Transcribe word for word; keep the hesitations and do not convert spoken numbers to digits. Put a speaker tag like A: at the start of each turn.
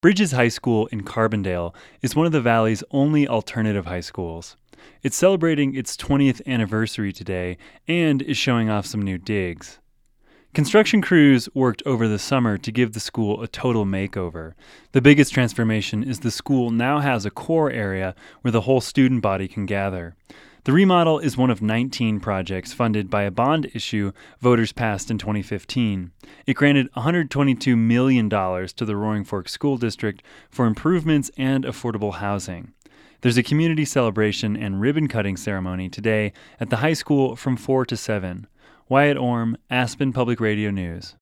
A: Bridges High School in Carbondale is one of the Valley's only alternative high schools. It's celebrating its twentieth anniversary today and is showing off some new digs. Construction crews worked over the summer to give the school a total makeover. The biggest transformation is the school now has a core area where the whole student body can gather. The remodel is one of nineteen projects funded by a bond issue voters passed in twenty fifteen. It granted one hundred twenty-two million dollars to the Roaring Fork School District for improvements and affordable housing. There's a community celebration and ribbon-cutting ceremony today at the high school from four to seven. Wyatt Orm, Aspen Public Radio News.